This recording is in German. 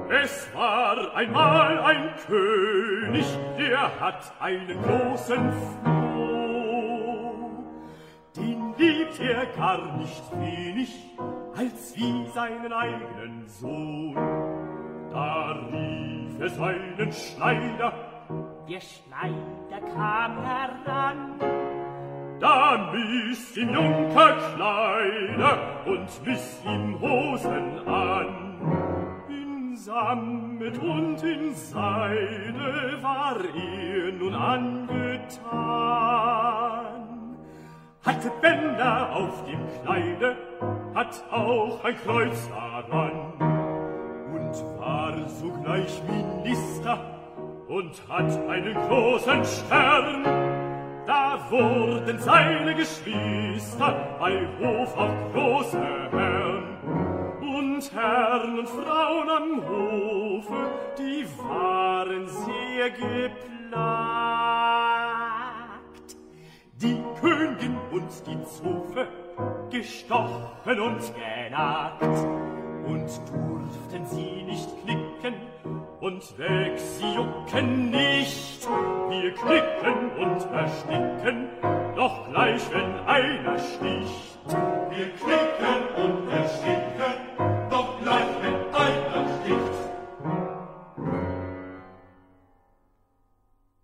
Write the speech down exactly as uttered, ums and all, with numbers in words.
Es war einmal ein König, der hat einen großen Floh. Den liebt er gar nicht wenig, als wie seinen eigenen Sohn. Da rief er seinen Schneider, der Schneider kam heran. Da miss ihm Junker Kleider und miss ihm Hosen an. In Sammet und in Seide war er nun angetan. Hatte Bänder auf dem Kleide, hat auch ein Kreuz daran. Und war sogleich Minister und hat einen großen Stern. Da wurden seine Geschwister bei Hof auch große Herren. Und Herren und Frauen am Hofe, die waren sehr geplagt. Die Königin und die Zofe, gestochen und genagt. Und durften sie nicht knicken, und weg sie jucken nicht. Wir knicken und ersticken, doch gleich wenn einer sticht.